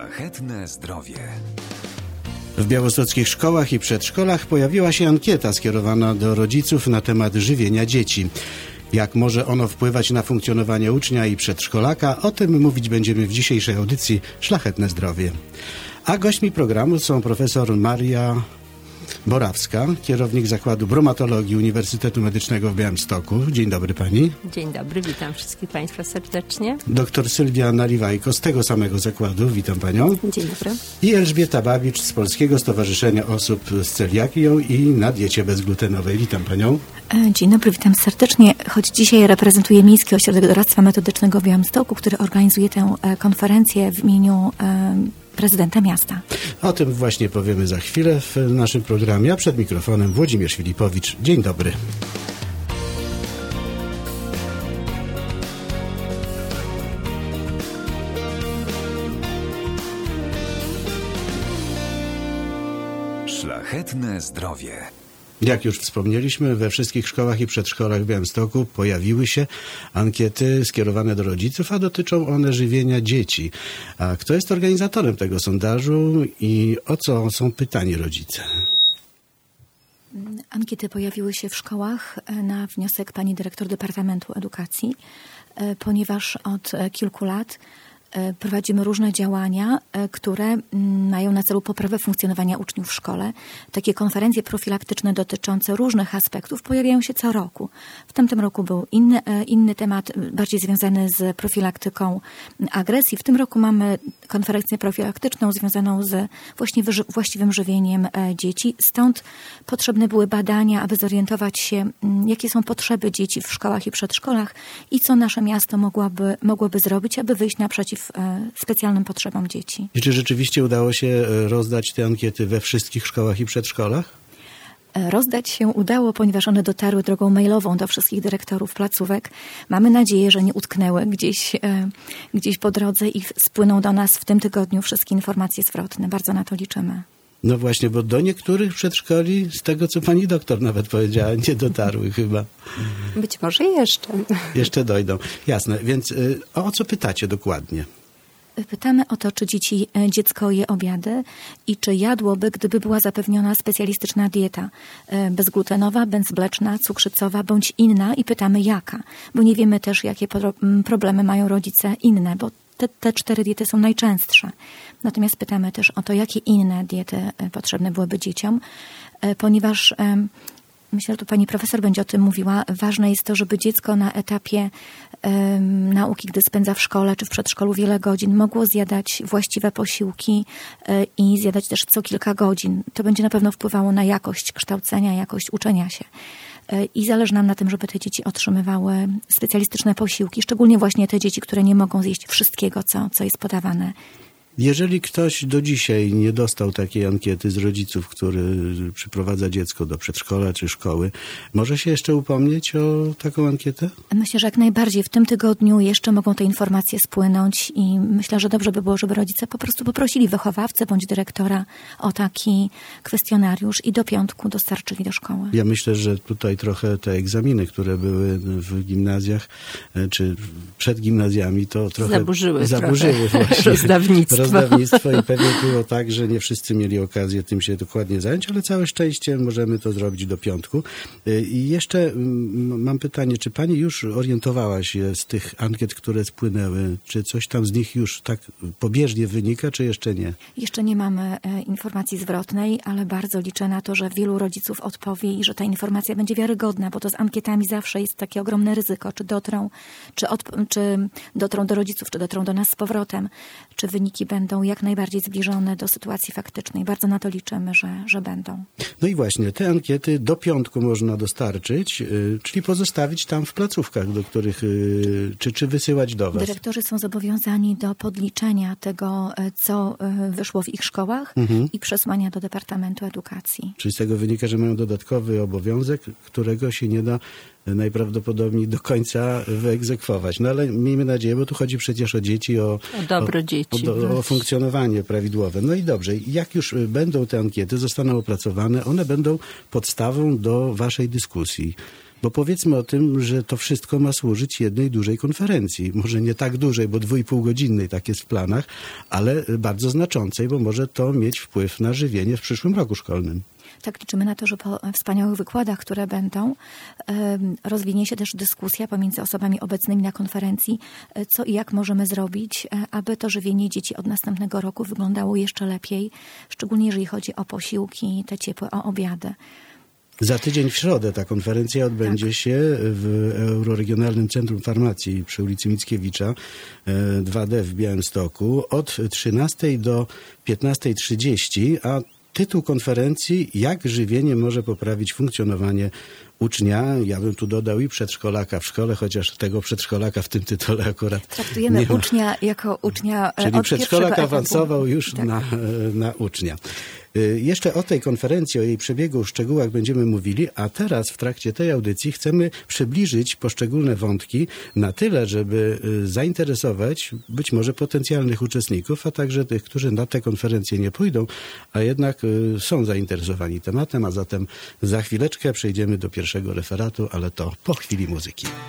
Szlachetne zdrowie. W białostockich szkołach i przedszkolach pojawiła się ankieta skierowana do rodziców na temat żywienia dzieci. Jak może ono wpływać na funkcjonowanie ucznia i przedszkolaka? O tym mówić będziemy w dzisiejszej audycji Szlachetne zdrowie. A gośćmi programu są profesor Maria Borawska, kierownik Zakładu Bromatologii Uniwersytetu Medycznego w Białymstoku. Dzień dobry pani. Dzień dobry, witam wszystkich państwa serdecznie. Doktor Sylwia Naliwajko z tego samego zakładu, witam panią. Dzień dobry. I Elżbieta Babicz z Polskiego Stowarzyszenia Osób z Celiakią i na diecie bezglutenowej. Witam panią. Dzień dobry, witam serdecznie. Choć dzisiaj reprezentuję Miejski Ośrodek Doradztwa Metodycznego w Białymstoku, który organizuje tę konferencję w imieniu prezydenta miasta. O tym właśnie powiemy za chwilę w naszym programie, a przed mikrofonem Włodzimierz Filipowicz. Dzień dobry. Szlachetne zdrowie. Jak już wspomnieliśmy, we wszystkich szkołach i przedszkolach w Białymstoku pojawiły się ankiety skierowane do rodziców, a dotyczą one żywienia dzieci. A kto jest organizatorem tego sondażu i o co są pytani rodzice? Ankiety pojawiły się w szkołach na wniosek pani dyrektor Departamentu Edukacji, ponieważ od kilku lat prowadzimy różne działania, które mają na celu poprawę funkcjonowania uczniów w szkole. Takie konferencje profilaktyczne dotyczące różnych aspektów pojawiają się co roku. W tamtym roku był inny temat, bardziej związany z profilaktyką agresji. W tym roku mamy konferencję profilaktyczną związaną z właśnie właściwym żywieniem dzieci. Stąd potrzebne były badania, aby zorientować się, jakie są potrzeby dzieci w szkołach i przedszkolach i co nasze miasto mogłoby zrobić, aby wyjść naprzeciw specjalnym potrzebom dzieci. I czy rzeczywiście udało się rozdać te ankiety we wszystkich szkołach i przedszkolach? Rozdać się udało, ponieważ one dotarły drogą mailową do wszystkich dyrektorów placówek. Mamy nadzieję, że nie utknęły gdzieś po drodze i spłyną do nas w tym tygodniu wszystkie informacje zwrotne. Bardzo na to liczymy. No właśnie, bo do niektórych przedszkoli, z tego co pani doktor nawet powiedziała, nie dotarły chyba. Być może jeszcze. Jeszcze dojdą. Jasne, więc o co pytacie dokładnie? Pytamy o to, czy dziecko je obiady i czy jadłoby, gdyby była zapewniona specjalistyczna dieta bezglutenowa, bezmleczna, cukrzycowa bądź inna i pytamy jaka, bo nie wiemy też, jakie problemy mają rodzice inne, bo te 4 diety są najczęstsze. Natomiast pytamy też o to, jakie inne diety potrzebne byłyby dzieciom, ponieważ myślę, że tu pani profesor będzie o tym mówiła. Ważne jest to, żeby dziecko na etapie nauki, gdy spędza w szkole czy w przedszkolu wiele godzin, mogło zjadać właściwe posiłki i zjadać też co kilka godzin. To będzie na pewno wpływało na jakość kształcenia, jakość uczenia się. I zależy nam na tym, żeby te dzieci otrzymywały specjalistyczne posiłki, szczególnie właśnie te dzieci, które nie mogą zjeść wszystkiego, co jest podawane. Jeżeli ktoś do dzisiaj nie dostał takiej ankiety z rodziców, który przyprowadza dziecko do przedszkola czy szkoły, może się jeszcze upomnieć o taką ankietę? Myślę, że jak najbardziej. W tym tygodniu jeszcze mogą te informacje spłynąć i myślę, że dobrze by było, żeby rodzice po prostu poprosili wychowawcę bądź dyrektora o taki kwestionariusz i do piątku dostarczyli do szkoły. Ja myślę, że tutaj trochę te egzaminy, które były w gimnazjach czy przed gimnazjami, to trochę zaburzyły właśnie rozdawnictwo i pewnie było tak, że nie wszyscy mieli okazję tym się dokładnie zająć, ale całe szczęście możemy to zrobić do piątku. I jeszcze mam pytanie, czy pani już orientowała się z tych ankiet, które spłynęły, czy coś tam z nich już tak pobieżnie wynika, czy jeszcze nie? Jeszcze nie mamy informacji zwrotnej, ale bardzo liczę na to, że wielu rodziców odpowie i że ta informacja będzie wiarygodna, bo to z ankietami zawsze jest takie ogromne ryzyko, czy dotrą do rodziców, czy dotrą do nas z powrotem, czy wyniki będą jak najbardziej zbliżone do sytuacji faktycznej. Bardzo na to liczymy, że będą. No i właśnie, te ankiety do piątku można dostarczyć, czyli pozostawić tam w placówkach, do których, czy wysyłać do was. Dyrektorzy są zobowiązani do podliczenia tego, co wyszło w ich szkołach i przesłania do Departamentu Edukacji. Czyli z tego wynika, że mają dodatkowy obowiązek, którego się nie da najprawdopodobniej do końca wyegzekwować. No ale miejmy nadzieję, bo tu chodzi przecież o dzieci, o dobro dzieci, o funkcjonowanie prawidłowe. No i dobrze, jak już będą te ankiety, zostaną opracowane, one będą podstawą do waszej dyskusji. Bo powiedzmy o tym, że to wszystko ma służyć jednej dużej konferencji. Może nie tak dużej, bo 2,5-godzinnej, tak jest w planach, ale bardzo znaczącej, bo może to mieć wpływ na żywienie w przyszłym roku szkolnym. Tak, liczymy na to, że po wspaniałych wykładach, które będą, rozwinie się też dyskusja pomiędzy osobami obecnymi na konferencji, co i jak możemy zrobić, aby to żywienie dzieci od następnego roku wyglądało jeszcze lepiej, szczególnie jeżeli chodzi o posiłki, te ciepłe obiady. Za tydzień w środę ta konferencja odbędzie się w Euroregionalnym Centrum Farmacji przy ulicy Mickiewicza 2D w Białymstoku od 13 do 15:30, a tytuł konferencji: jak żywienie może poprawić funkcjonowanie ucznia, ja bym tu dodał i przedszkolaka w szkole, chociaż tego przedszkolaka w tym tytule akurat traktujemy ucznia jako ucznia. Czyli przedszkolak awansował już na ucznia. Jeszcze o tej konferencji, o jej przebiegu, szczegółach będziemy mówili, a teraz w trakcie tej audycji chcemy przybliżyć poszczególne wątki na tyle, żeby zainteresować być może potencjalnych uczestników, a także tych, którzy na tę konferencję nie pójdą, a jednak są zainteresowani tematem, a zatem za chwileczkę przejdziemy do pierwszego referatu, ale to po chwili muzyki.